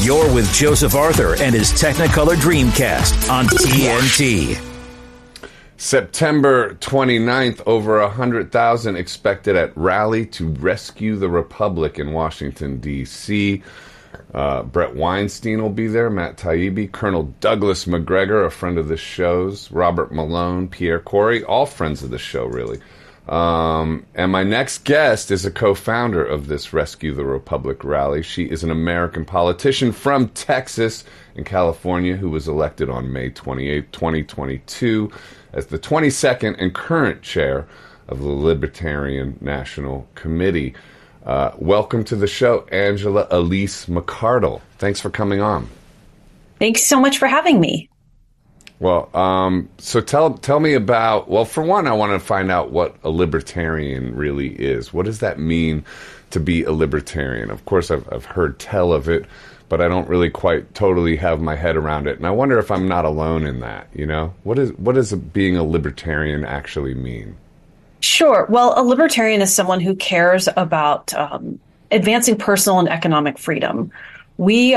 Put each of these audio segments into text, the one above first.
You're with Joseph Arthur and his Technicolor Dreamcast on TNT. September 29th, over 100,000 expected at rally to rescue the Republic in Washington, D.C. Brett Weinstein will be there, Matt Taibbi, Colonel Douglas McGregor, a friend of the show's, Robert Malone, Pierre Corey, all friends of the show, really. And my next guest is a co-founder of this Rescue the Republic rally. She is an American politician from Texas and California who was elected on May 28, 2022 as the 22nd and current chair of the Libertarian National Committee. Welcome to the show, Angela Elise McArdle. Thanks for coming on. Thanks so much for having me. Well, so tell me about, well, for one, I want to find out what a libertarian really is. What does that mean to be a libertarian? Of course, I've heard tell of it, but I don't really quite totally have my head around it. And I wonder if I'm not alone in that, you know? What does being a libertarian actually mean? Sure. Well, a libertarian is someone who cares about advancing personal and economic freedom. We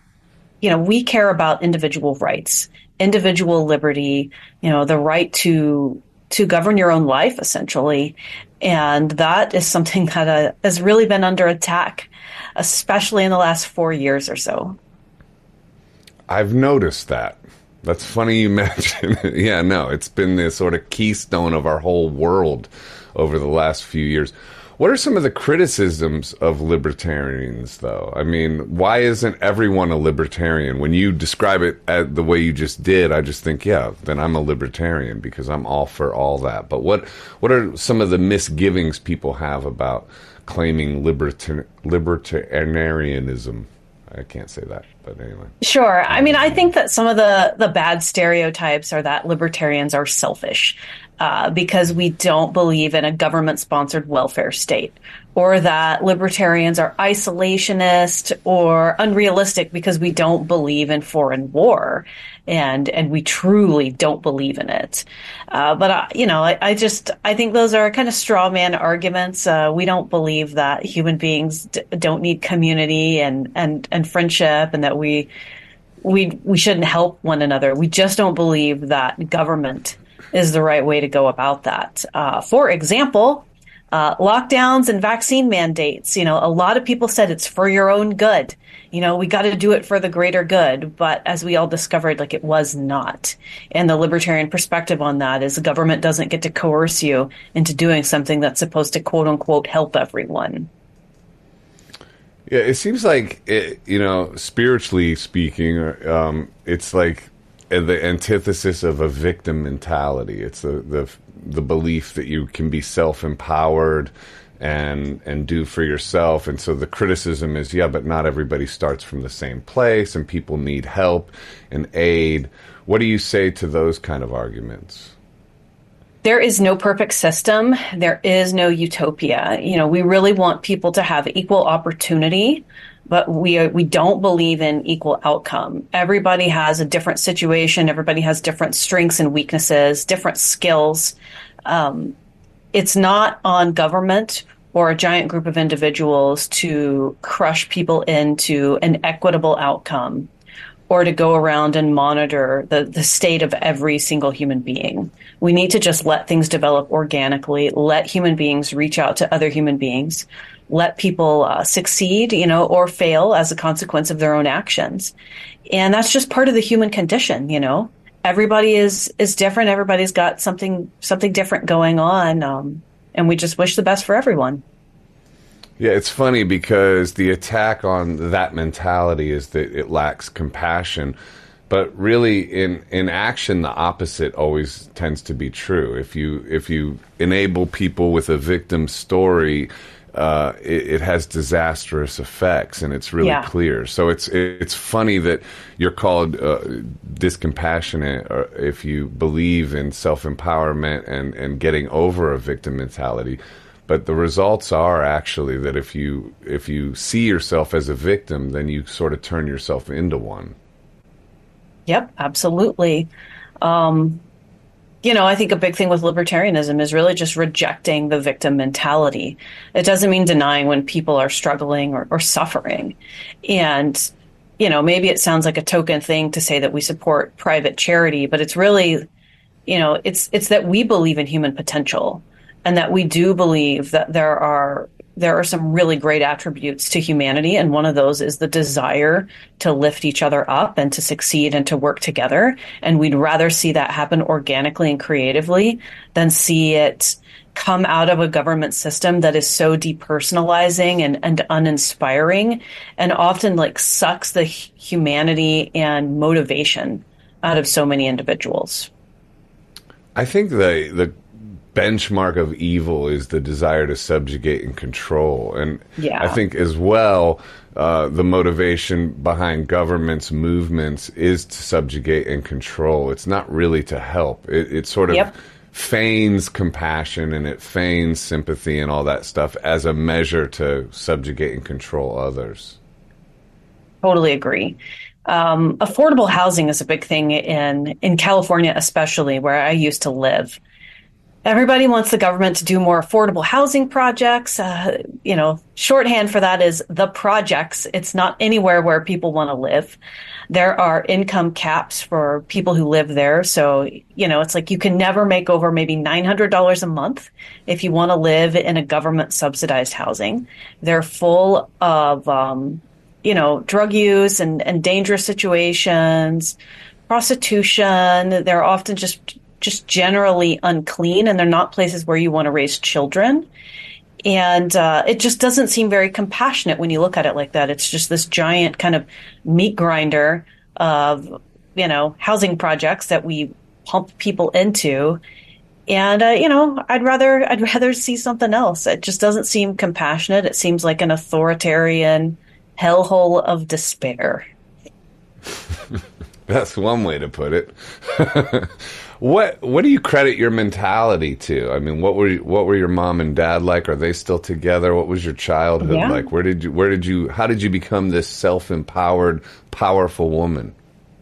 care about individual rights, individual liberty, the right to govern your own life, essentially. And that is something that has really been under attack, especially in the last 4 years or so. I've noticed that. That's funny you mention it. Yeah, no, it's been the sort of keystone of our whole world over the last few years. What are some of the criticisms of libertarians, though? I mean, why isn't everyone a libertarian? When you describe it the way you just did, I just think, yeah, then I'm a libertarian because I'm all for all that. But what are some of the misgivings people have about claiming libertarianism? I can't say that, but anyway. Sure. I mean, I think that some of the bad stereotypes are that libertarians are selfish because we don't believe in a government-sponsored welfare state, or that libertarians are isolationist or unrealistic because we don't believe in foreign war, and we truly don't believe in it. I think those are kind of straw man arguments. We don't believe that human beings don't need community and friendship, and that we shouldn't help one another. We just don't believe that government is the right way to go about that. For example, lockdowns and vaccine mandates. A lot of people said it's for your own good. We got to do it for the greater good. But as we all discovered, it was not. And the libertarian perspective on that is the government doesn't get to coerce you into doing something that's supposed to, quote unquote, help everyone. Yeah, it seems like, spiritually speaking, it's like the antithesis of a victim mentality. It's the belief that you can be self-empowered and do for yourself. And so the criticism is, yeah, but not everybody starts from the same place, and people need help and aid. What do you say to those kind of arguments? There is no perfect system. There is no utopia. We really want people to have equal opportunity, but we don't believe in equal outcome. Everybody has a different situation. Everybody has different strengths and weaknesses, different skills. It's not on government or a giant group of individuals to crush people into an equitable outcome, or to go around and monitor the state of every single human being. We need to just let things develop organically, let human beings reach out to other human beings, let people succeed, or fail as a consequence of their own actions. And that's just part of the human condition, Everybody is different. Everybody's got something different going on. And we just wish the best for everyone. Yeah, it's funny because the attack on that mentality is that it lacks compassion. But really, in action, the opposite always tends to be true. If you enable people with a victim story, it has disastrous effects, and it's really clear. So it's funny that you're called discompassionate if you believe in self-empowerment and getting over a victim mentality. But the results are actually that if you see yourself as a victim, then you sort of turn yourself into one. Yep, absolutely. I think a big thing with libertarianism is really just rejecting the victim mentality. It doesn't mean denying when people are struggling or suffering. And maybe it sounds like a token thing to say that we support private charity, but it's really, it's that we believe in human potential, and that we do believe that there are some really great attributes to humanity, and one of those is the desire to lift each other up and to succeed and to work together. And we'd rather see that happen organically and creatively than see it come out of a government system that is so depersonalizing and uninspiring, and often like sucks the humanity and motivation out of so many individuals. I think the benchmark of evil is the desire to subjugate and control. And Yeah. I think as well, the motivation behind governments' movements is to subjugate and control. It's not really to help. It sort of Yep. feigns compassion and it feigns sympathy and all that stuff as a measure to subjugate and control others. Totally agree. Affordable housing is a big thing in California, especially where I used to live. Everybody wants the government to do more affordable housing projects. Shorthand for that is the projects. It's not anywhere where people want to live. There are income caps for people who live there. So, it's like you can never make over maybe $900 a month if you want to live in a government subsidized housing. They're full of, drug use and dangerous situations, prostitution. They're often just generally unclean, and they're not places where you want to raise children. And it just doesn't seem very compassionate when you look at it like that. It's just this giant kind of meat grinder of, housing projects that we pump people into. And, I'd rather see something else. It just doesn't seem compassionate. It seems like an authoritarian hellhole of despair. That's one way to put it. What do you credit your mentality to? I mean, what were your mom and dad like? Are they still together? What was your childhood like? How did you become this self-empowered, powerful woman?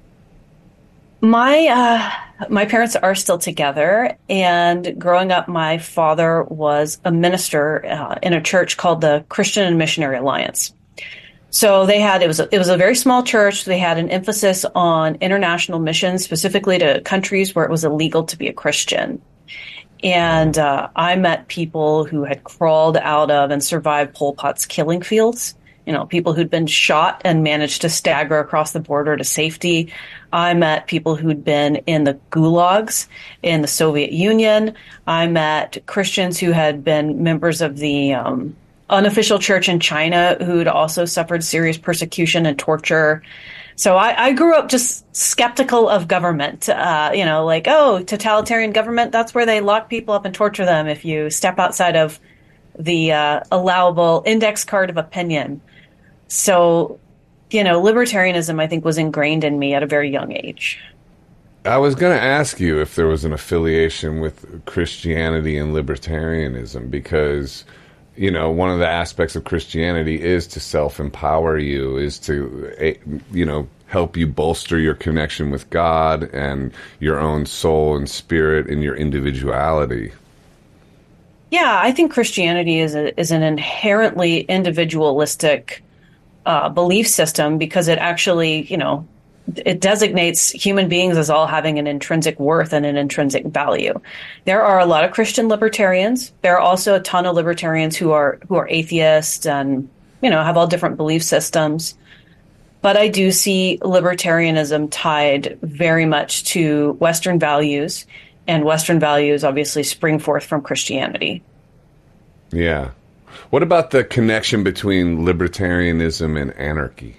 My parents are still together, and growing up, my father was a minister in a church called the Christian and Missionary Alliance. So it was a very small church. They had an emphasis on international missions, specifically to countries where it was illegal to be a Christian. And I met people who had crawled out of and survived Pol Pot's killing fields. People who'd been shot and managed to stagger across the border to safety. I met people who'd been in the gulags in the Soviet Union. I met Christians who had been members of the unofficial church in China who'd also suffered serious persecution and torture. So I grew up just skeptical of government, totalitarian government, that's where they lock people up and torture them if you step outside of the allowable index card of opinion. So, libertarianism, I think, was ingrained in me at a very young age. I was going to ask you if there was an affiliation with Christianity and libertarianism, because one of the aspects of Christianity is to self-empower you, is to, help you bolster your connection with God and your own soul and spirit and your individuality. Yeah, I think Christianity is an inherently individualistic belief system, because it actually, it designates human beings as all having an intrinsic worth and an intrinsic value. There are a lot of Christian libertarians. There are also a ton of libertarians who are atheists and, have all different belief systems. But I do see libertarianism tied very much to Western values, and Western values obviously spring forth from Christianity. Yeah. What about the connection between libertarianism and anarchy?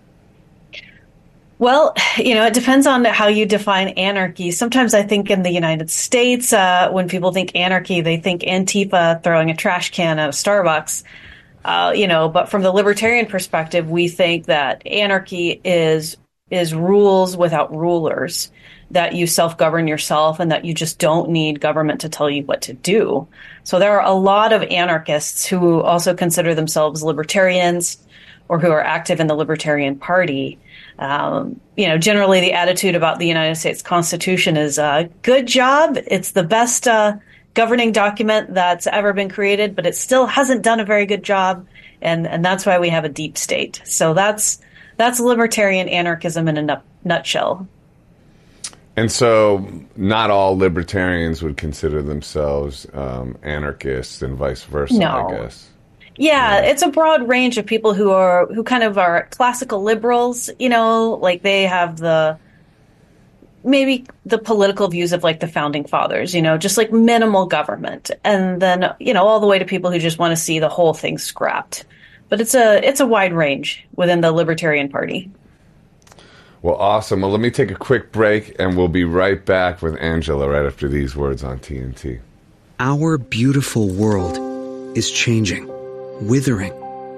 Well, it depends on how you define anarchy. Sometimes I think in the United States, when people think anarchy, they think Antifa throwing a trash can at a Starbucks. But from the libertarian perspective, we think that anarchy is rules without rulers, that you self-govern yourself and that you just don't need government to tell you what to do. So there are a lot of anarchists who also consider themselves libertarians or who are active in the Libertarian Party. Generally the attitude about the United States Constitution is good job. It's the best governing document that's ever been created, but it still hasn't done a very good job. And that's why we have a deep state. So that's That's libertarian anarchism in a nutshell. And so not all libertarians would consider themselves anarchists and vice versa, No. I guess. Yeah, it's a broad range of people who kind of are classical liberals, like they have maybe the political views of like the founding fathers, just like minimal government. And then, all the way to people who just want to see the whole thing scrapped. But it's a wide range within the Libertarian Party. Well, awesome. Well, let me take a quick break and we'll be right back with Angela right after these words on TNT. Our beautiful world is changing, withering,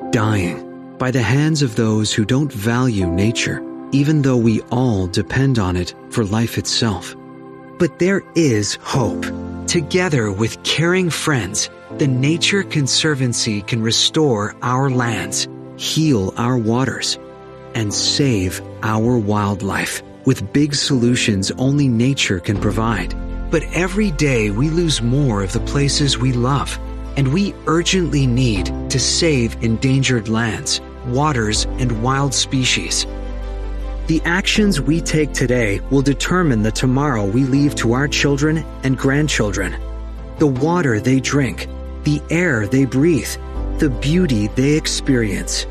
dying by the hands of those who don't value nature, even though we all depend on it for life itself. But there is hope. Together with caring friends, the Nature Conservancy can restore our lands, heal our waters, and save our wildlife with big solutions only nature can provide. But every day we lose more of the places we love, and we urgently need to save endangered lands, waters, and wild species. The actions we take today will determine the tomorrow we leave to our children and grandchildren. The water they drink, the air they breathe, the beauty they experience.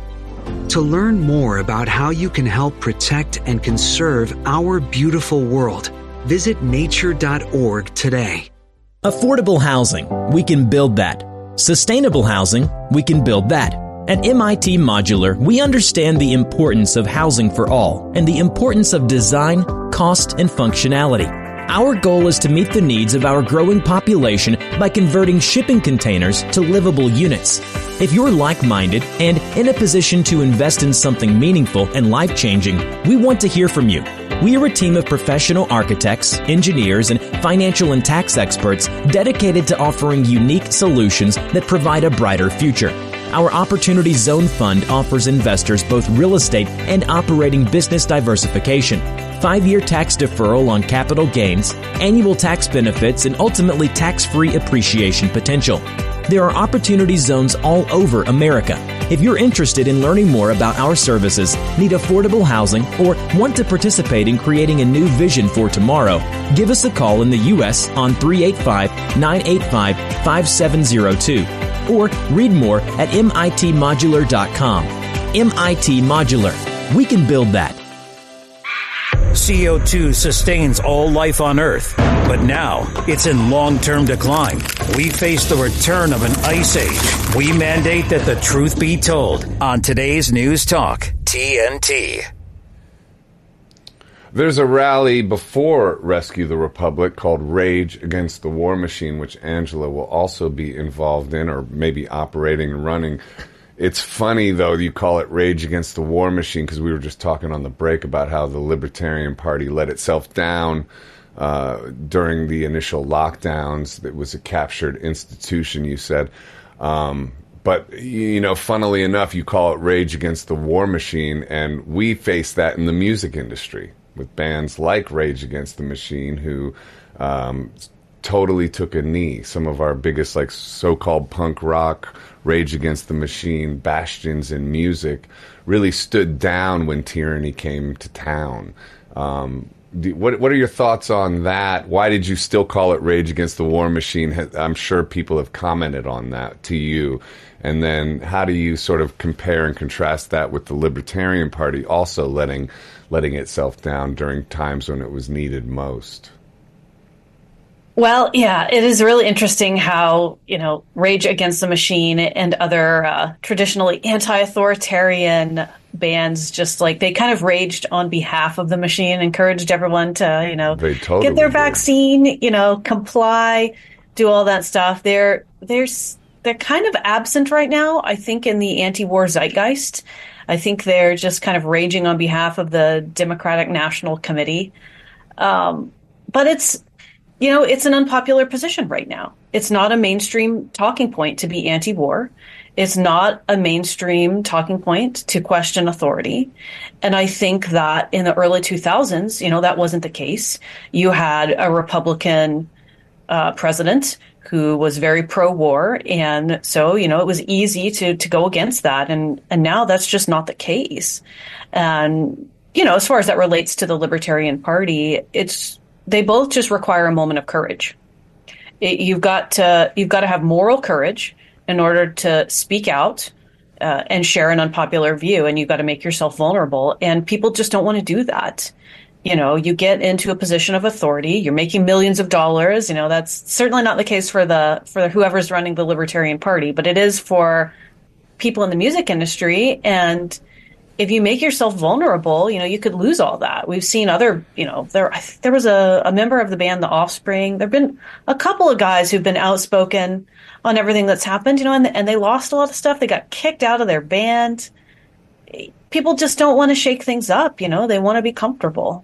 To learn more about how you can help protect and conserve our beautiful world, visit nature.org today. Affordable housing, we can build that. Sustainable housing, we can build that. At MIT Modular, we understand the importance of housing for all and the importance of design, cost, and functionality. Our goal is to meet the needs of our growing population by converting shipping containers to livable units. If you're like-minded and in a position to invest in something meaningful and life-changing, we want to hear from you. We are a team of professional architects, engineers, and financial and tax experts dedicated to offering unique solutions that provide a brighter future. Our Opportunity Zone Fund offers investors both real estate and operating business diversification, 5-year tax deferral on capital gains, annual tax benefits, and ultimately tax-free appreciation potential. There are opportunity zones all over America. If you're interested in learning more about our services, need affordable housing, or want to participate in creating a new vision for tomorrow, give us a call in the U.S. on 385-985-5702. Or read more at mitmodular.com. MIT Modular. We can build that. CO2 sustains all life on Earth, but now it's in long-term decline. We face the return of an ice age. We mandate that the truth be told on today's News Talk, TNT. There's a rally before Rescue the Republic called Rage Against the War Machine, which Angela will also be involved in or maybe operating and running. It's funny, though, you call it Rage Against the War Machine because we were just talking on the break about how the Libertarian Party let itself down during the initial lockdowns. It was a captured institution, you said. But, funnily enough, you call it Rage Against the War Machine, and we face that in the music industry with bands like Rage Against the Machine who totally took a knee. Some of our biggest, so-called punk rock, Rage Against the Machine bastions in music really stood down when tyranny came to town. What are your thoughts on that? Why did you still call it Rage Against the War Machine? I'm sure people have commented on that to you. And then how do you sort of compare and contrast that with the Libertarian Party also letting itself down during times when it was needed most? Well, yeah, it is really interesting how, Rage Against the Machine and other traditionally anti-authoritarian bands they kind of raged on behalf of the machine, encouraged everyone to, get their vaccine, comply, do all that stuff. They're kind of absent right now, I think, in the anti-war zeitgeist. I think they're just kind of raging on behalf of the Democratic National Committee. But it's an unpopular position right now. It's not a mainstream talking point to be anti-war. It's not a mainstream talking point to question authority. And I think that in the early 2000s, that wasn't the case. You had a Republican president who was very pro-war. And so, it was easy to go against that. And now that's just not the case. And, as far as that relates to the Libertarian Party, they both just require a moment of courage. You've got to have moral courage in order to speak out and share an unpopular view, and you've got to make yourself vulnerable. And people just don't want to do that. You get into a position of authority, you're making millions of dollars. That's certainly not the case for whoever's running the Libertarian Party, but it is for people in the music industry. And if you make yourself vulnerable, you could lose all that. We've seen other, there was a member of the band, The Offspring. There've been a couple of guys who've been outspoken on everything that's happened, and they lost a lot of stuff. They got kicked out of their band. People just don't want to shake things up. They want to be comfortable.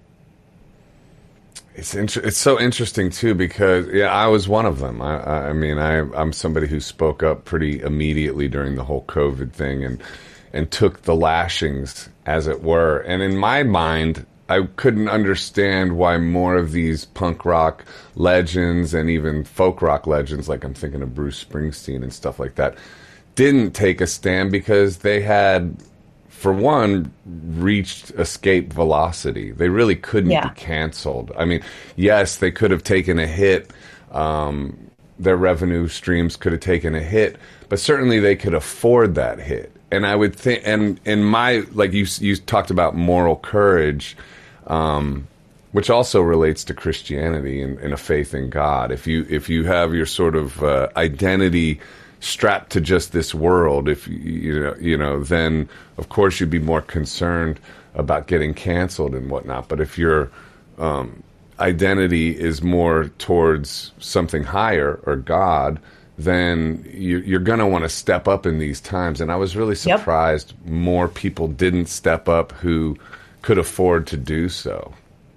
It's so interesting too, because I was one of them. I'm somebody who spoke up pretty immediately during the whole COVID thing and took the lashings, as it were. And in my mind, I couldn't understand why more of these punk rock legends and even folk rock legends, like I'm thinking of Bruce Springsteen and stuff like that, didn't take a stand, because they had, for one, reached escape velocity. They really couldn't be canceled. I mean, yes, they could have taken a hit. Their revenue streams could have taken a hit, but certainly they could afford that hit. And I would think, and in my, like you talked about moral courage, which also relates to Christianity and a faith in God. If you have your sort of identity strapped to just this world, if then of course you'd be more concerned about getting canceled and whatnot. But if your identity is more towards something higher or God, then you're going to want to step up in these times. And I was really surprised more people didn't step up who could afford to do so.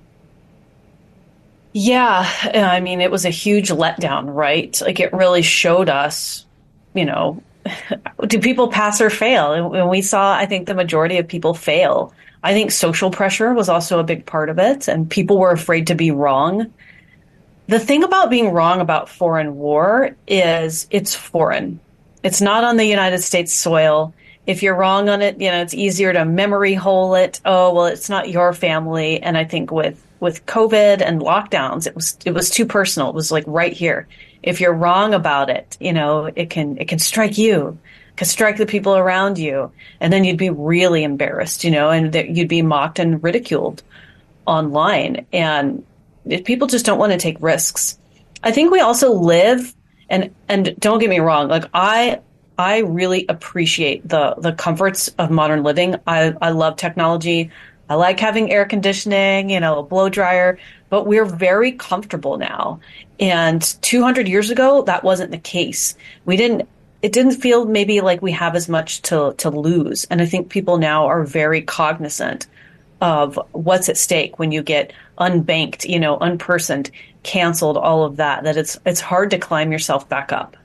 Yeah, I mean, it was a huge letdown, right? Like, it really showed us, do people pass or fail? And we saw, I think, the majority of people fail. I think social pressure was also a big part of it, and people were afraid to be wrong. The thing about being wrong about foreign war is it's foreign. It's not on the United States soil. If you're wrong on it, it's easier to memory hole it. Oh, well, it's not your family. And I think with COVID and lockdowns, it was too personal. It was like right here. If you're wrong about it, it can strike you, it can strike the people around you, and then you'd be really embarrassed, and you'd be mocked and ridiculed online. And people just don't want to take risks. I think we also live, and don't get me wrong, like I really appreciate the comforts of modern living. I love technology. I like having air conditioning, a blow dryer, but we're very comfortable now. And 200 years ago, that wasn't the case. It didn't feel maybe like we have as much to lose. And I think people now are very cognizant of what's at stake when you get unbanked, unpersoned, canceled, all of that it's hard to climb yourself back up.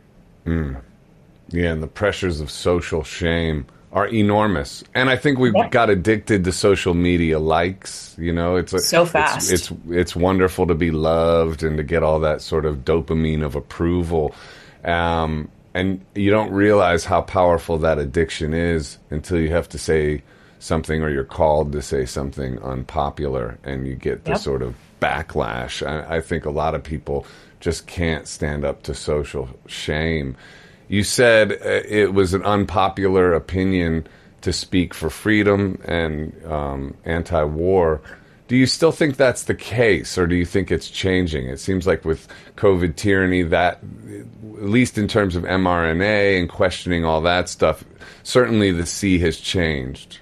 Yeah, and the pressures of social shame are enormous. And I think we've got addicted to social media likes. It's so fast. It's wonderful to be loved and to get all that sort of dopamine of approval. And you don't realize how powerful that addiction is until you have to say something, or you're called to say something unpopular, and you get this sort of backlash. I think a lot of people just can't stand up to social shame. You said it was an unpopular opinion to speak for freedom and anti-war. Do you still think that's the case, or do you think it's changing? It seems like with COVID tyranny, that, at least in terms of mRNA and questioning all that stuff, certainly the sea has changed.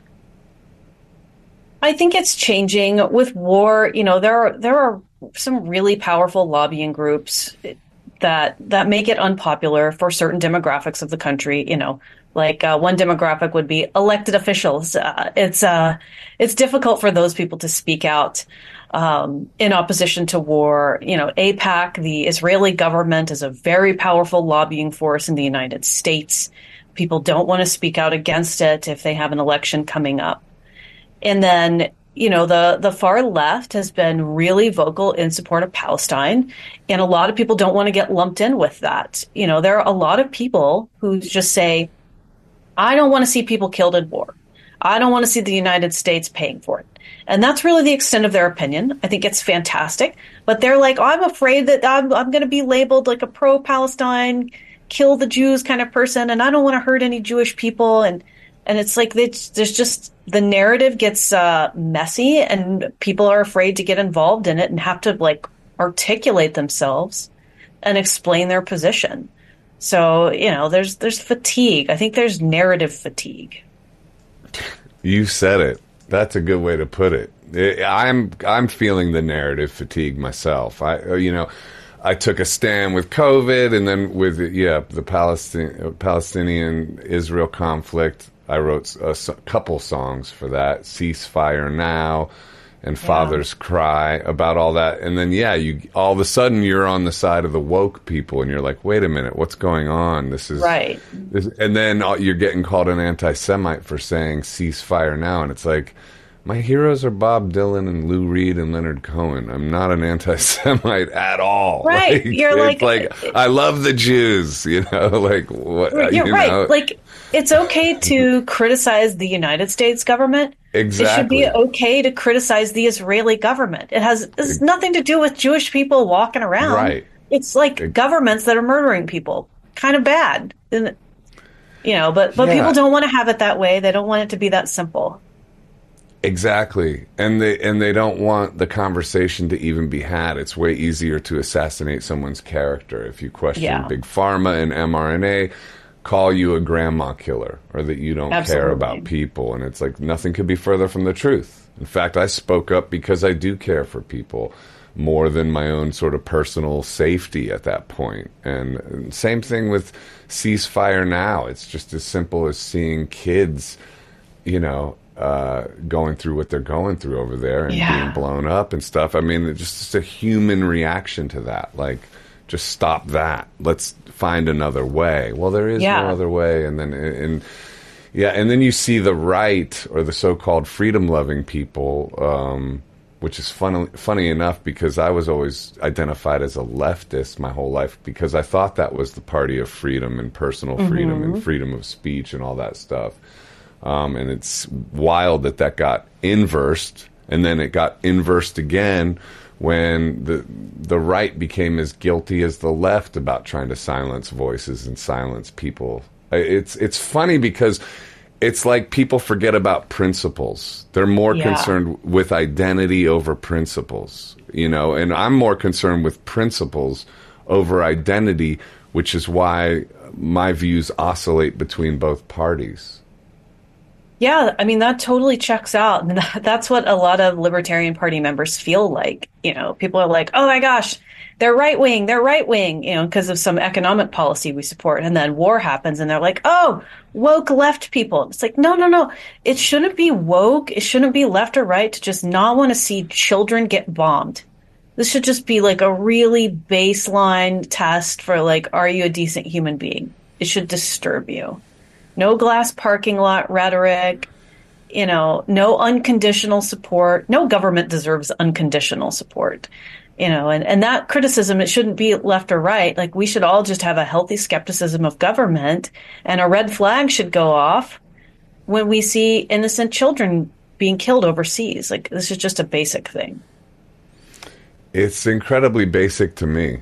I think it's changing. With war, there are some really powerful lobbying groups that make it unpopular for certain demographics of the country. Like one demographic would be elected officials. It's difficult for those people to speak out in opposition to war. AIPAC, the Israeli government, is a very powerful lobbying force in the United States. People don't want to speak out against it if they have an election coming up. And then, the far left has been really vocal in support of Palestine, and a lot of people don't want to get lumped in with that. There are a lot of people who just say, I don't want to see people killed in war. I don't want to see the United States paying for it. And that's really the extent of their opinion. I think it's fantastic. But they're like, I'm afraid that I'm going to be labeled like a pro-Palestine, kill the Jews kind of person, and I don't want to hurt any Jewish people. And it's like there's just the narrative gets messy, and people are afraid to get involved in it and have to like articulate themselves and explain their position. So, there's fatigue. I think there's narrative fatigue. You said it. That's a good way to put it. I'm feeling the narrative fatigue myself. I took a stand with COVID, and then with the Palestinian Israel conflict. I wrote a couple songs for that, Ceasefire Now and Father's Cry, about all that. And then, you all of a sudden you're on the side of the woke people, and you're like, wait a minute, what's going on? This is right. And then you're getting called an anti-Semite for saying ceasefire now. And it's like, my heroes are Bob Dylan and Lou Reed and Leonard Cohen. I'm not an anti-Semite at all. Right. You're like, I love the Jews, like what? You're right. Like, it's okay to criticize the United States government. Exactly. It should be okay to criticize the Israeli government. It has nothing to do with Jewish people walking around. Right. It's like governments that are murdering people. Kind of bad. But people don't want to have it that way. They don't want it to be that simple. Exactly. And they don't want the conversation to even be had. It's way easier to assassinate someone's character if you question Big Pharma and mRNA, call you a grandma killer, or that you don't care about people. And it's like, nothing could be further from the truth. In fact, I spoke up because I do care for people more than my own sort of personal safety at that point. And same thing with Ceasefire Now. It's just as simple as seeing kids, going through what they're going through over there and being blown up and stuff. I mean, it's just a human reaction to that. Like, just stop that. Let's find another way. Well, there is no other way. And then you see the right, or the so-called freedom-loving people, which is funny enough, because I was always identified as a leftist my whole life, because I thought that was the party of freedom and personal freedom and freedom of speech and all that stuff. And it's wild that got inversed, and then it got inversed again when the right became as guilty as the left about trying to silence voices and silence people. It's funny because it's like people forget about principles. They're more concerned with identity over principles, and I'm more concerned with principles over identity, which is why my views oscillate between both parties. Yeah, I mean, that totally checks out. And that's what a lot of Libertarian Party members feel like. People are like, oh my gosh, they're right wing, because of some economic policy we support. And then war happens and they're like, oh, woke left people. It's like, no. It shouldn't be woke. It shouldn't be left or right to just not want to see children get bombed. This should just be like a really baseline test for like, are you a decent human being? It should disturb you. No glass parking lot rhetoric, no unconditional support. No government deserves unconditional support, and that criticism, it shouldn't be left or right. Like, we should all just have a healthy skepticism of government, and a red flag should go off when we see innocent children being killed overseas. Like, this is just a basic thing. It's incredibly basic to me.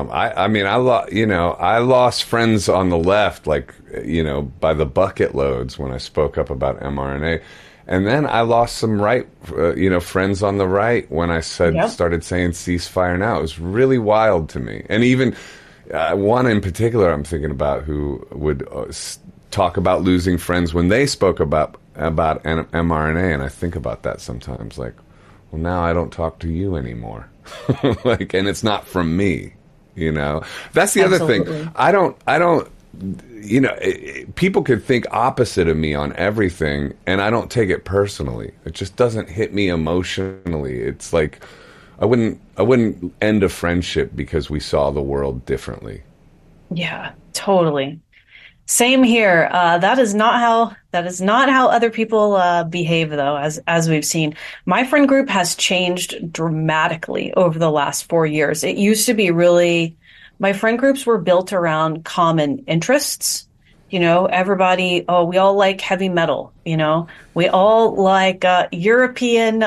I lost friends on the left, by the bucket loads when I spoke up about mRNA. And then I lost some friends on the right when I started saying ceasefire now. It was really wild to me. And even one in particular I'm thinking about, who would talk about losing friends when they spoke about mRNA. And I think about that sometimes, like, well, now I don't talk to you anymore. And it's not from me. That's the other thing. I don't, people could think opposite of me on everything, and I don't take it personally. It just doesn't hit me emotionally. It's like, I wouldn't end a friendship because we saw the world differently. Yeah, totally. Same here. That is not how other people behave, though, as we've seen. My friend group has changed dramatically over the last 4 years. It used to be really, my friend groups were built around common interests. Everybody, we all like heavy metal, we all like European,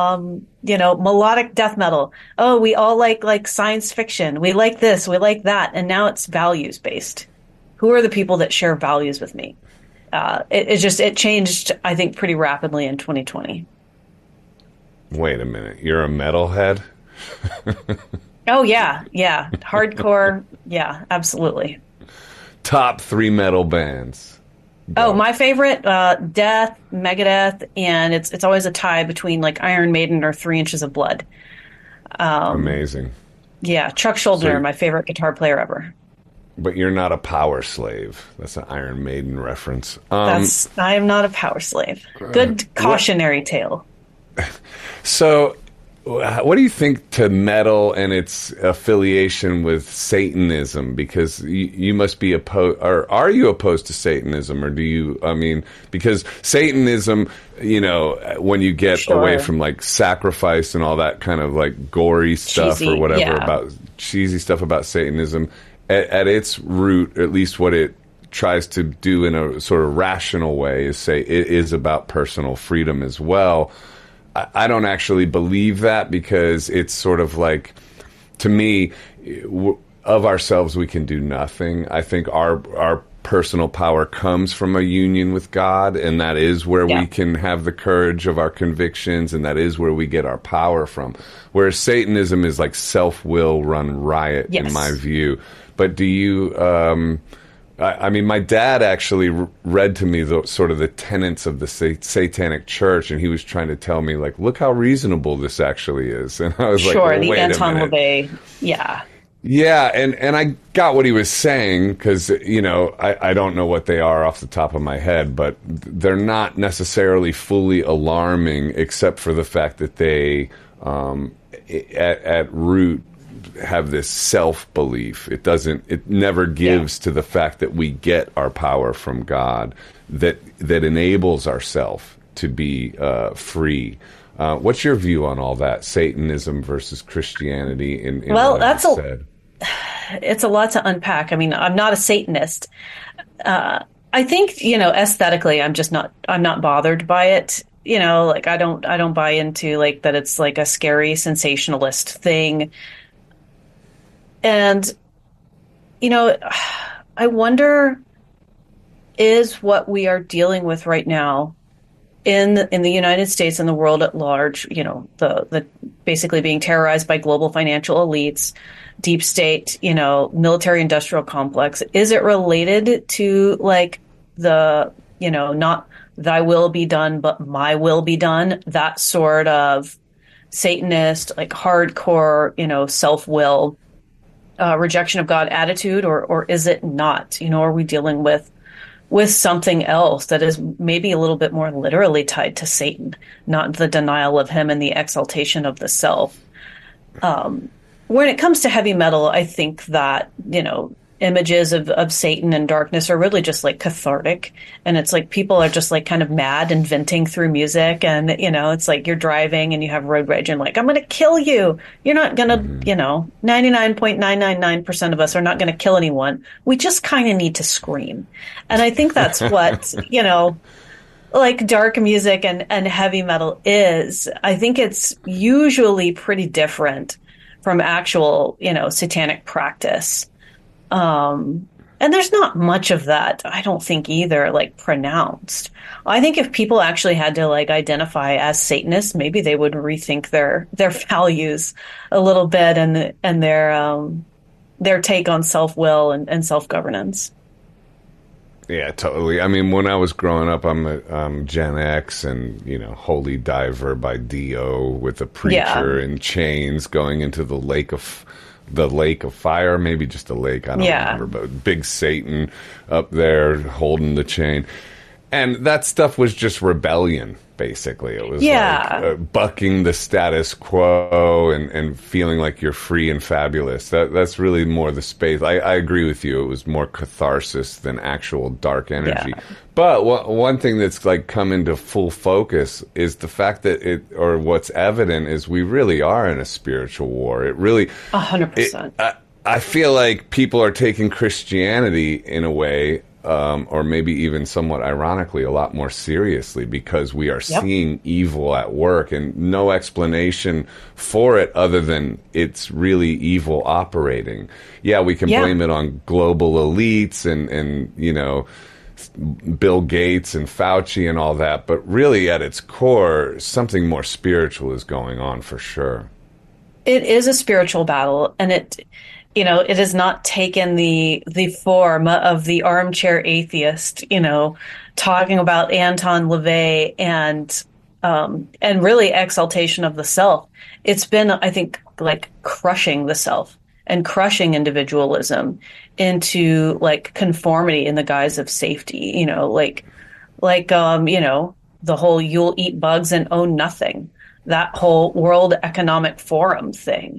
melodic death metal. Oh, we all like science fiction. We like this, we like that. And now it's values based. Who are the people that share values with me? It changed, I think, pretty rapidly in 2020. Wait a minute. You're a metalhead? Oh, yeah. Yeah. Hardcore. Yeah, absolutely. Top 3 metal bands. Go. Oh, my favorite, Death, Megadeth, and it's always a tie between like Iron Maiden or 3 Inches of Blood. Amazing. Yeah, Chuck Schuldiner, my favorite guitar player ever. But you're not a power slave. That's an Iron Maiden reference. I am not a power slave. Good cautionary tale. So, what do you think to metal and its affiliation with Satanism? Because you must be opposed, or are you opposed to Satanism, or do you? I mean, because Satanism, when you get away from like sacrifice and all that kind of like gory stuff or whatever about cheesy stuff about Satanism. At its root, at least what it tries to do in a sort of rational way, is say it is about personal freedom as well. I don't actually believe that, because it's sort of like, to me, of ourselves we can do nothing. I think our personal power comes from a union with God, and that is where we can have the courage of our convictions, and that is where we get our power from. Whereas Satanism is like self-will run riot, in my view. But do you, I mean, my dad actually read to me the tenets of the Satanic Church, and he was trying to tell me, like, look how reasonable this actually is. And I was like, well, the wait Anton a minute. LaVey, Yeah, and I got what he was saying, because, I don't know what they are off the top of my head, but they're not necessarily fully alarming, except for the fact that they, at root, have this self-belief. It never gives to the fact that we get our power from God, that enables ourself to be free. What's your view on all that, Satanism versus Christianity? It's a lot to unpack. I mean, I'm not a Satanist. I think, aesthetically, I'm not bothered by it. Like I don't buy into like that it's like a scary sensationalist thing. And, I wonder, is what we are dealing with right now in the United States and the world at large, the basically being terrorized by global financial elites, deep state, military industrial complex, is it related to like the, not thy will be done, but my will be done, that sort of Satanist, like hardcore, self-will, rejection of God attitude, or is it not? Are we dealing with something else that is maybe a little bit more literally tied to Satan, not the denial of him and the exaltation of the self? When it comes to heavy metal, I think that, images of Satan and darkness are really just like cathartic. And it's like people are just like kind of mad and venting through music. And, it's like you're driving and you have road rage and like, I'm going to kill you. You're not going to, 99.999% of us are not going to kill anyone. We just kind of need to scream. And I think that's what, like dark music and heavy metal is. I think it's usually pretty different from actual, satanic practice. And there's not much of that, I don't think either, like pronounced. I think if people actually had to like identify as Satanists, maybe they would rethink their values a little bit and their take on self-will and self-governance. Yeah, totally. I mean, when I was growing up, I'm Gen X, and Holy Diver by Dio with a preacher in chains going into the lake of fire, maybe just a lake, I don't remember, but big Satan up there holding the chain. And that stuff was just rebellion. basically. It was Yeah. like bucking the status quo and feeling like you're free and fabulous. That's really more the space. I agree with you. It was more catharsis than actual dark energy. Yeah. But one thing that's like come into full focus is the fact that what's evident is we really are in a spiritual war. It really 100%. I feel like people are taking Christianity in a way, or maybe even somewhat ironically, a lot more seriously because we are seeing evil at work and no explanation for it other than it's really evil operating. Yeah, we can blame it on global elites and Bill Gates and Fauci and all that, but really at its core, something more spiritual is going on for sure. It is a spiritual battle, and it has not taken the form of the armchair atheist, talking about Anton LaVey and really exaltation of the self. It's been, I think, like crushing the self and crushing individualism into like conformity in the guise of safety, the whole you'll eat bugs and own nothing, that whole World Economic Forum thing.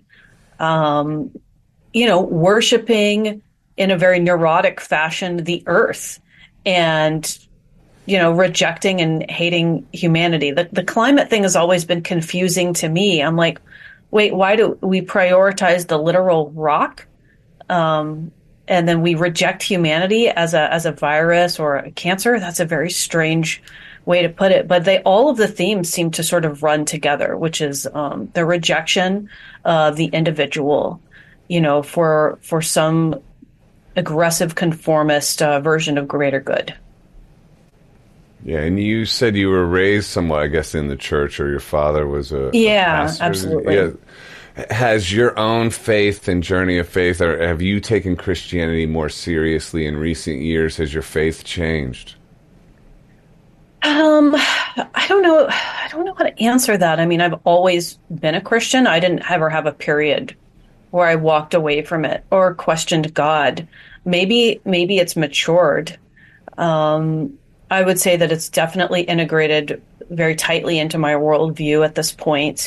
Worshiping in a very neurotic fashion the earth and, rejecting and hating humanity. The climate thing has always been confusing to me. I'm like, wait, why do we prioritize the literal rock? And then we reject humanity as a virus or a cancer? That's a very strange way to put it. But all of the themes seem to sort of run together, which is the rejection of the individual, for some aggressive conformist version of greater good. Yeah, and you said you were raised somewhat, I guess, in the church, or your father was a pastor. Absolutely. Yeah. Has your own faith and journey of faith, or have you taken Christianity more seriously in recent years? Has your faith changed? I don't know. I don't know how to answer that. I mean, I've always been a Christian. I didn't ever have a period where I walked away from it or questioned God. Maybe it's matured. I would say that it's definitely integrated very tightly into my worldview at this point.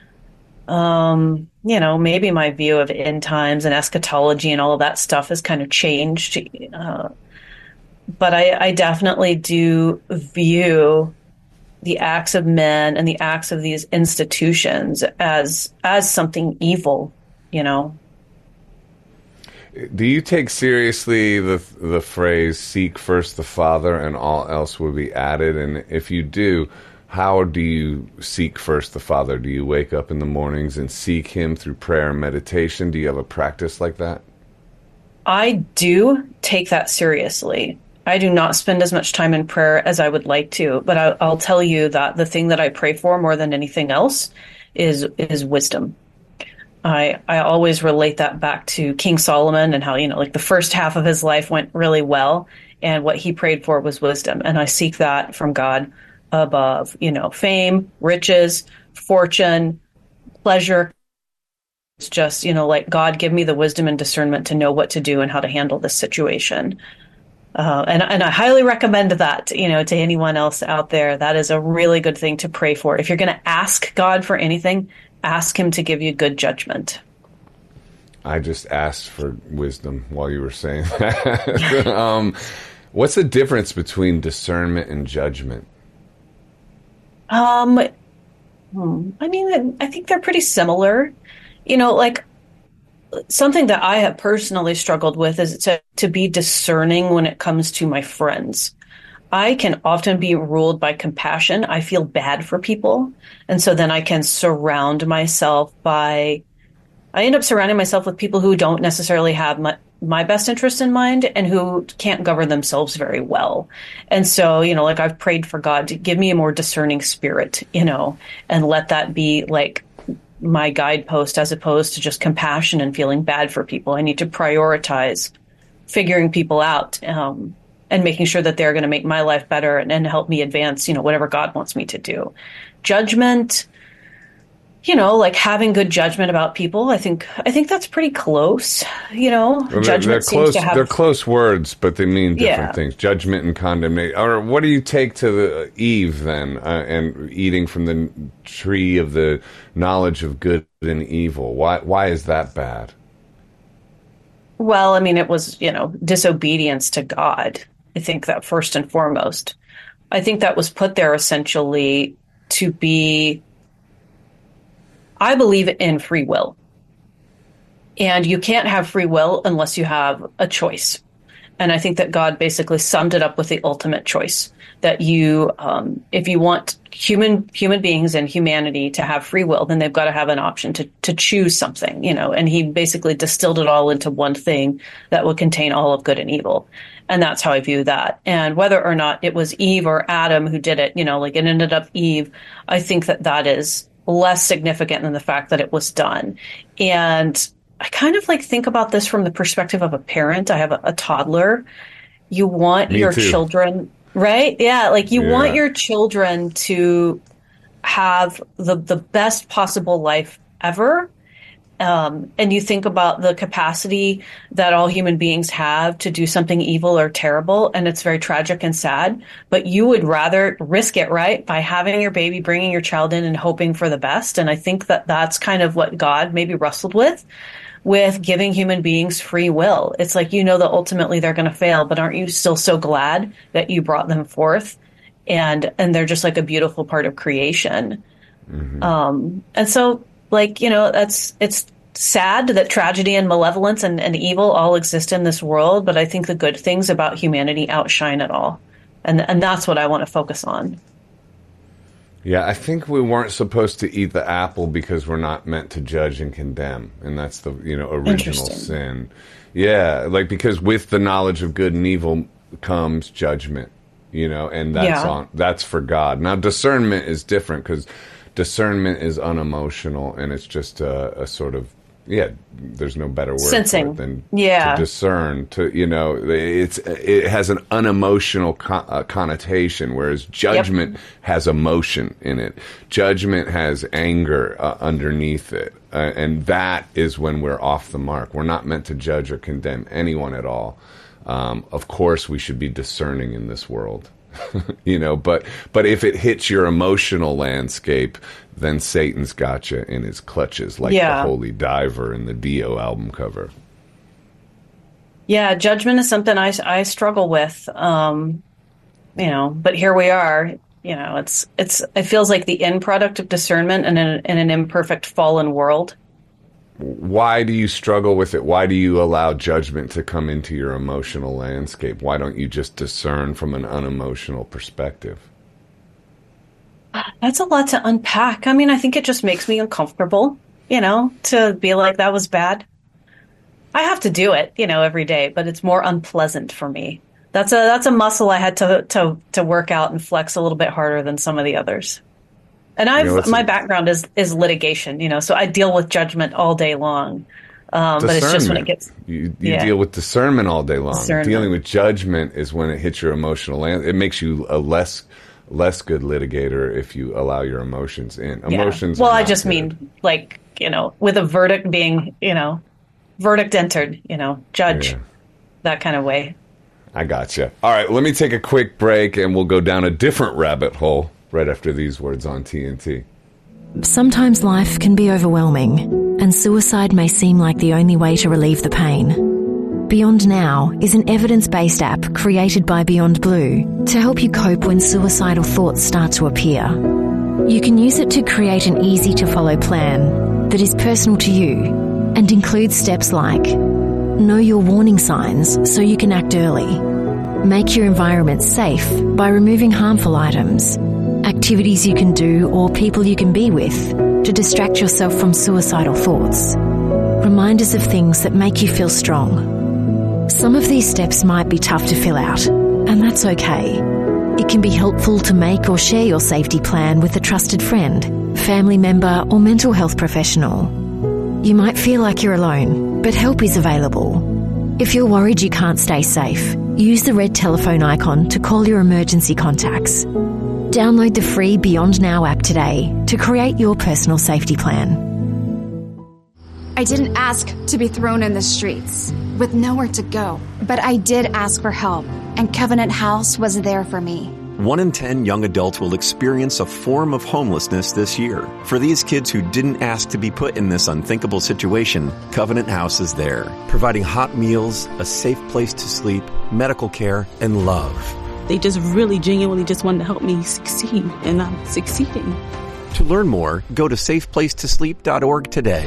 Maybe my view of end times and eschatology and all of that stuff has kind of changed. But I definitely do view the acts of men and the acts of these institutions as something evil, Do you take seriously the phrase, seek first the Father and all else will be added? And if you do, how do you seek first the Father? Do you wake up in the mornings and seek Him through prayer and meditation? Do you have a practice like that? I do take that seriously. I do not spend as much time in prayer as I would like to, but I'll tell you that the thing that I pray for more than anything else is wisdom. I always relate that back to King Solomon and how, the first half of his life went really well, and what he prayed for was wisdom. And I seek that from God above, fame, riches, fortune, pleasure. It's just, God, give me the wisdom and discernment to know what to do and how to handle this situation. And I highly recommend that, to anyone else out there. That is a really good thing to pray for. If you're going to ask God for anything, ask Him to give you good judgment. I just asked for wisdom while you were saying that. What's the difference between discernment and judgment? I think they're pretty similar. Something that I have personally struggled with is to be discerning when it comes to my friends. I can often be ruled by compassion. I feel bad for people. And so then I can I end up surrounding myself with people who don't necessarily have my best interest in mind and who can't govern themselves very well. And so, I've prayed for God to give me a more discerning spirit, and let that be like my guidepost as opposed to just compassion and feeling bad for people. I need to prioritize figuring people out, and making sure that they're going to make my life better and help me advance, whatever God wants me to do. Judgment, like having good judgment about people. I think that's pretty close. Well, Judgment seems to have. They're close words, but they mean different things. Judgment and condemnation. Or what do you take to the Eve then, and eating from the tree of the knowledge of good and evil? Why is that bad? Well, I mean, it was disobedience to God. I think that first and foremost. I think that was put there essentially to be. I believe in free will. And you can't have free will unless you have a choice. And I think that God basically summed it up with the ultimate choice, that you, if you want human beings and humanity to have free will, then they've got to have an option to choose something, and he basically distilled it all into one thing that would contain all of good and evil. And that's how I view that. And whether or not it was Eve or Adam who did it, it ended up Eve, I think that is less significant than the fact that it was done. And I kind of think about this from the perspective of a parent. I have a toddler. You want your children, right? Yeah. You want your children to have the best possible life ever. And you think about the capacity that all human beings have to do something evil or terrible, and it's very tragic and sad, but you would rather risk it, right, by having your baby, bringing your child in and hoping for the best. And I think that that's kind of what God maybe wrestled with giving human beings free will. It's that ultimately they're going to fail, but aren't you still so glad that you brought them forth? And they're just a beautiful part of creation. Mm-hmm. And so, it's sad that tragedy and malevolence and evil all exist in this world, but I think the good things about humanity outshine it all. And that's what I want to focus on. Yeah, I think we weren't supposed to eat the apple because we're not meant to judge and condemn. And that's the, original sin. Yeah, because with the knowledge of good and evil comes judgment, and that's for God. Now, discernment is different because discernment is unemotional, and it's just a sort of, there's no better word sensing for it than to discern. It has an unemotional connotation, whereas judgment has emotion in it. Judgment has anger underneath it, and that is when we're off the mark. We're not meant to judge or condemn anyone at all. Of course, we should be discerning in this world. But if it hits your emotional landscape, then Satan's got you in his clutches, like the Holy Diver in the Dio album cover. Yeah, judgment is something I struggle with. But here we are. It feels like the end product of discernment in an imperfect fallen world. Why do you struggle with it? Why do you allow judgment to come into your emotional landscape? Why don't you just discern from an unemotional perspective? That's a lot to unpack. I mean, I think it just makes me uncomfortable, to be like, that was bad. I have to do it, every day, but it's more unpleasant for me. That's a muscle I had to work out and flex a little bit harder than some of the others. And my background is litigation, so I deal with judgment all day long. But it's just when it gets... You deal with discernment all day long. Dealing with judgment is when it hits your emotional land. It makes you a less good litigator if you allow your emotions in. Emotions. Well, I just mean with a verdict being, verdict entered, judge, that kind of way. I gotcha. All right, let me take a quick break and we'll go down a different rabbit hole right after these words on TNT. Sometimes life can be overwhelming, and suicide may seem like the only way to relieve the pain. Beyond Now is an evidence-based app created by Beyond Blue to help you cope when suicidal thoughts start to appear. You can use it to create an easy-to-follow plan that is personal to you and includes steps like know your warning signs so you can act early, make your environment safe by removing harmful items, activities you can do or people you can be with to distract yourself from suicidal thoughts, reminders of things that make you feel strong. Some of these steps might be tough to fill out, and that's okay. It can be helpful to make or share your safety plan with a trusted friend, family member, or mental health professional. You might feel like you're alone, but help is available. If you're worried you can't stay safe, use the red telephone icon to call your emergency contacts. Download the free Beyond Now app today to create your personal safety plan. I didn't ask to be thrown in the streets with nowhere to go, but I did ask for help, and Covenant House was there for me. 1 in 10 young adults will experience a form of homelessness this year. For these kids who didn't ask to be put in this unthinkable situation, Covenant House is there, providing hot meals, a safe place to sleep, medical care, and love. They just really genuinely just wanted to help me succeed, and I'm succeeding. To learn more, go to safeplacetosleep.org today.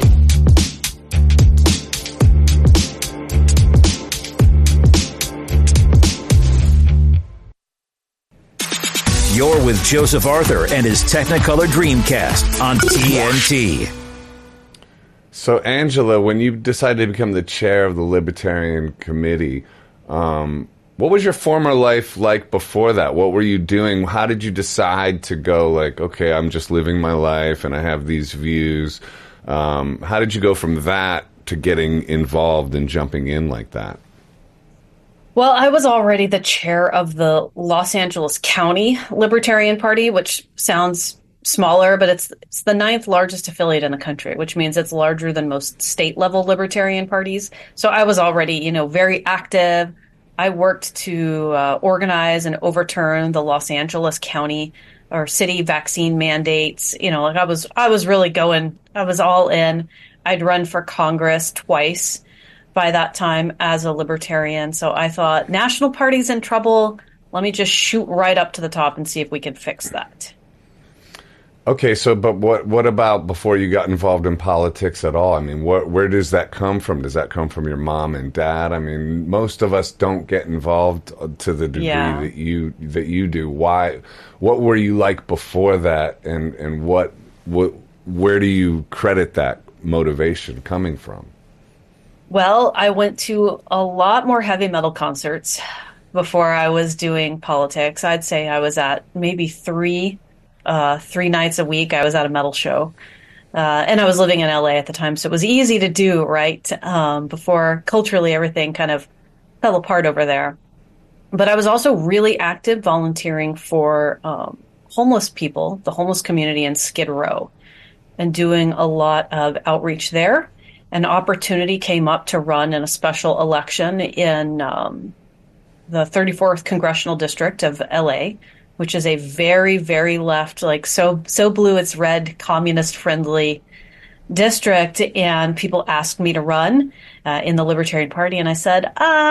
You're with Joseph Arthur and his Technicolor Dreamcast on TNT. So, Angela, when you decided to become the chair of the Libertarian Committee, what was your former life like before that? What were you doing? How did you decide to go like, okay, I'm just living my life and I have these views? How did you go from that to getting involved and jumping in like that? Well, I was already the chair of the Los Angeles County Libertarian Party, which sounds smaller, but it's the 9th largest affiliate in the country, which means it's larger than most state-level libertarian parties. So I was already, very active. I worked to organize and overturn the Los Angeles County or city vaccine mandates. I was really going. I was all in. I'd run for Congress twice by that time as a libertarian. So I thought, national party's in trouble. Let me just shoot right up to the top and see if we can fix that. Okay, so but what about before you got involved in politics at all? I mean, where does that come from? Does that come from your mom and dad? I mean, most of us don't get involved to the degree that you do. Why? What were you like before that, and where do you credit that motivation coming from? Well, I went to a lot more heavy metal concerts before I was doing politics. I'd say I was at maybe three nights a week. I was at a metal show. And I was living in LA at the time, so it was easy to do, right? Before culturally everything kind of fell apart over there. But I was also really active volunteering for homeless people, the homeless community in Skid Row, and doing a lot of outreach there. An opportunity came up to run in a special election in the 34th Congressional District of LA, which is a very, very left, like so blue it's red, communist-friendly district. And people asked me to run in the Libertarian Party, and I said,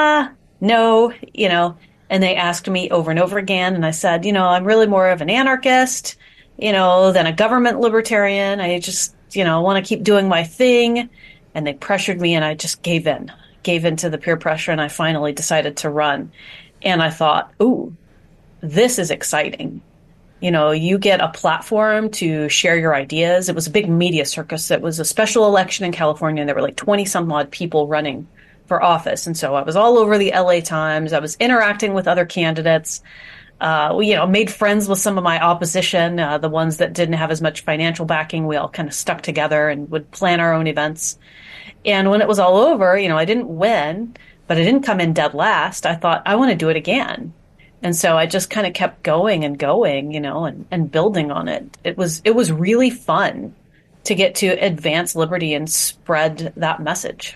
no, and they asked me over and over again, and I said, I'm really more of an anarchist, than a government libertarian. I just, want to keep doing my thing. And they pressured me, and I just gave in to the peer pressure, and I finally decided to run. And I thought, ooh, this is exciting. You get a platform to share your ideas. It was a big media circus. It was a special election in California, and there were like 20 some odd people running for office. And so I was all over the LA Times. I was interacting with other candidates. We, made friends with some of my opposition, the ones that didn't have as much financial backing. We all kind of stuck together and would plan our own events. And when it was all over, I didn't win, but I didn't come in dead last. I thought, I want to do it again. And so I just kind of kept going and going, and building on it. It was really fun to get to advance liberty and spread that message.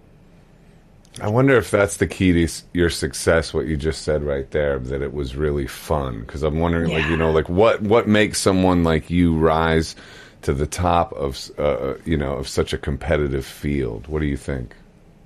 I wonder if that's the key to your success, what you just said right there, that it was really fun. Because I'm wondering, what makes someone like you rise to the top of, of such a competitive field? What do you think?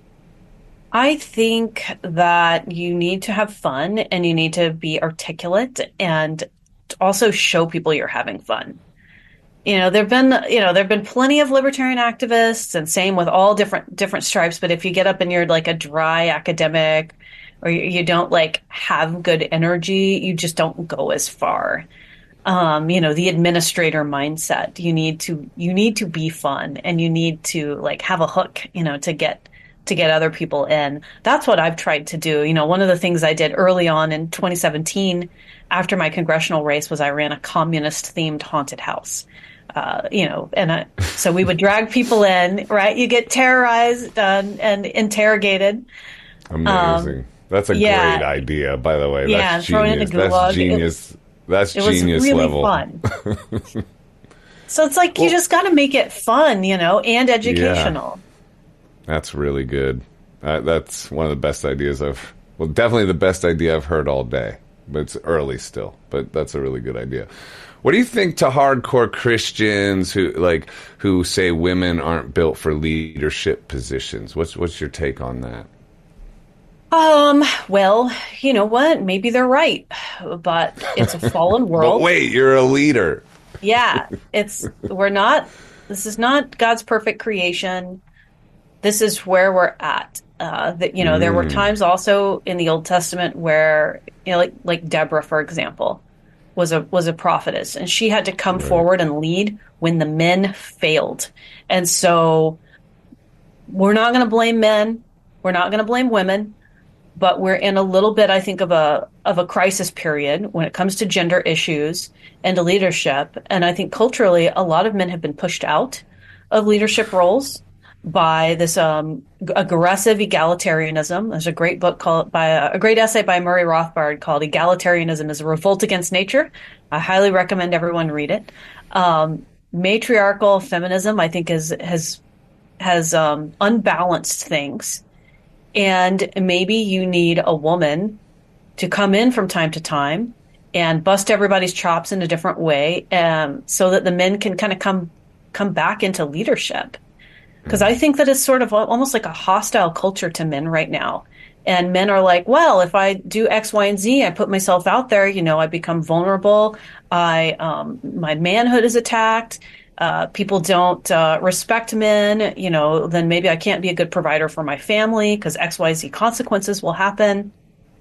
I think that you need to have fun, and you need to be articulate, and also show people you're having fun. There've been plenty of libertarian activists, and same with all different stripes. But if you get up and you're like a dry academic, or you don't like have good energy, you just don't go as far. The administrator mindset. You need to be fun, and you need to like have a hook, to get other people in. That's what I've tried to do. One of the things I did early on in 2017 after my congressional race was I ran a communist themed haunted house. So we would drag people in, right? You get terrorized and interrogated. Amazing. That's a great idea, by the way. That's genius. Thrown into gulag. That's genius. That's it was genius really level. fun. So it's like you just got to make it fun, and educational. Yeah. That's really good. That's one of the best ideas definitely the best idea I've heard all day. But it's early still. But that's a really good idea. What do you think to hardcore Christians who say women aren't built for leadership positions? What's your take on that? Well, you know what? Maybe they're right, but it's a fallen world. But wait, you're a leader. Yeah, this is not God's perfect creation. This is where we're at. There were times also in the Old Testament where, like Deborah, for example, was a prophetess, and she had to come forward and lead when the men failed. And so we're not going to blame men. We're not going to blame women. But we're in a little bit, I think, of a crisis period when it comes to gender issues and to leadership. And I think culturally, a lot of men have been pushed out of leadership roles by this aggressive egalitarianism. There's a great book a great essay by Murray Rothbard called "Egalitarianism is a Revolt Against Nature." I highly recommend everyone read it. Matriarchal feminism, I think, has unbalanced things. And maybe you need a woman to come in from time to time and bust everybody's chops in a different way, so that the men can kind of come back into leadership. Because I think that it's sort of almost like a hostile culture to men right now. And men are like, well, if I do X, Y, and Z, I put myself out there, I become vulnerable. My manhood is attacked. People don't respect men, then maybe I can't be a good provider for my family because XYZ consequences will happen.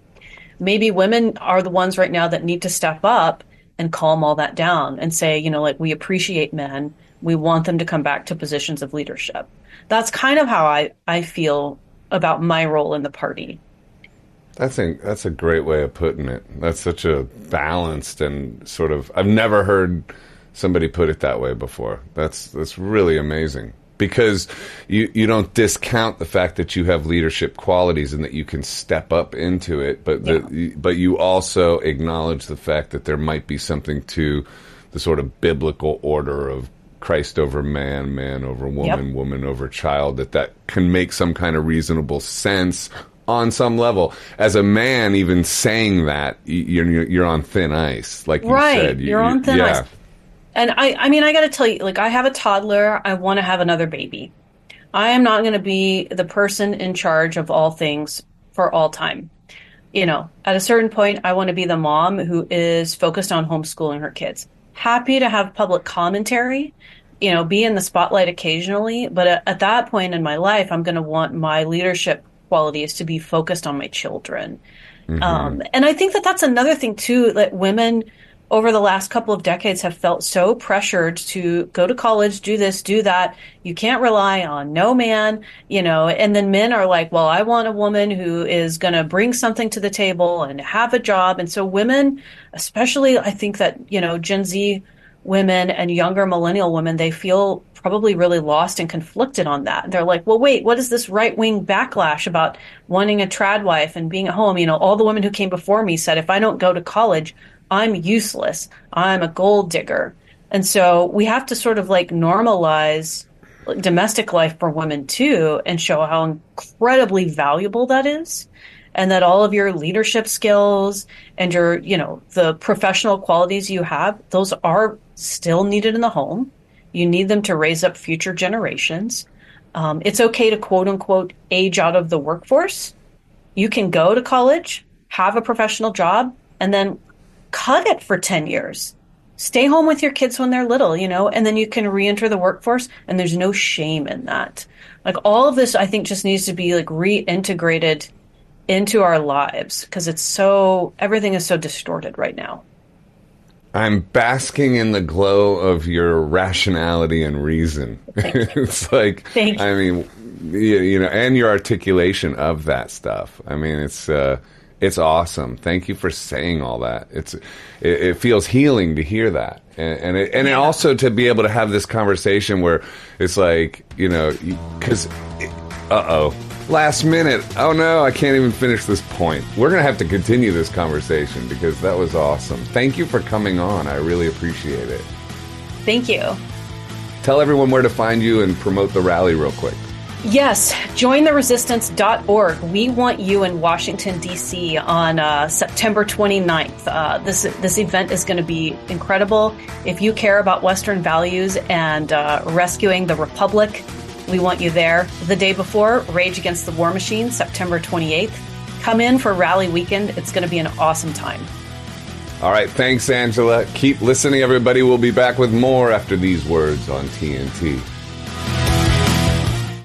Maybe women are the ones right now that need to step up and calm all that down and say, we appreciate men. We want them to come back to positions of leadership. That's kind of how I feel about my role in the party. That's a great way of putting it. That's such a balanced and sort of, I've never heard somebody put it that way before. That's really amazing, because you don't discount the fact that you have leadership qualities and that you can step up into it, but you also acknowledge the fact that there might be something to the sort of biblical order of Christ over man, man over woman, woman over child, that can make some kind of reasonable sense on some level. As a man, even saying that, you're on thin ice, like you said. You're on thin ice. And I mean, I got to tell you, I have a toddler. I want to have another baby. I am not going to be the person in charge of all things for all time. At a certain point, I want to be the mom who is focused on homeschooling her kids. Happy to have public commentary, be in the spotlight occasionally. But at that point in my life, I'm going to want my leadership qualities to be focused on my children. Mm-hmm. And I think that that's another thing, too, that women over the last couple of decades have felt so pressured to go to college, do this, do that. You can't rely on no man, and then men are like, well, I want a woman who is going to bring something to the table and have a job. And so women, especially, I think that, Gen Z women and younger millennial women, they feel probably really lost and conflicted on that. And they're like, well, wait, what is this right-wing backlash about wanting a trad wife and being at home? All the women who came before me said, if I don't go to college, I'm useless. I'm a gold digger. And so we have to sort of normalize domestic life for women too, and show how incredibly valuable that is. And that all of your leadership skills and your, the professional qualities you have, those are still needed in the home. You need them to raise up future generations. It's okay to quote unquote age out of the workforce. You can go to college, have a professional job, and then cut it for 10 years. Stay home with your kids when they're little, and then you can re-enter the workforce, and there's no shame in that. All of this, I think, just needs to be reintegrated into our lives, because everything is so distorted right now. I'm basking in the glow of your rationality and reason. It's Thank you. I mean, and your articulation of that stuff. I mean, it's awesome. Thank you for saying all that. It feels healing to hear that, and also to be able to have this conversation where it's because Last minute. Oh no, I can't even finish this point. We're going to have to continue this conversation because that was awesome. Thank you for coming on. I really appreciate it. Thank you. Tell everyone where to find you and promote the rally real quick. Yes, jointheresistance.org. We want you in Washington, D.C. on September 29th. This event is going to be incredible. If you care about Western values and rescuing the Republic, we want you there. The day before, Rage Against the War Machine, September 28th. Come in for Rally Weekend. It's going to be an awesome time. All right, thanks, Angela. Keep listening, everybody. We'll be back with more after these words on TNT.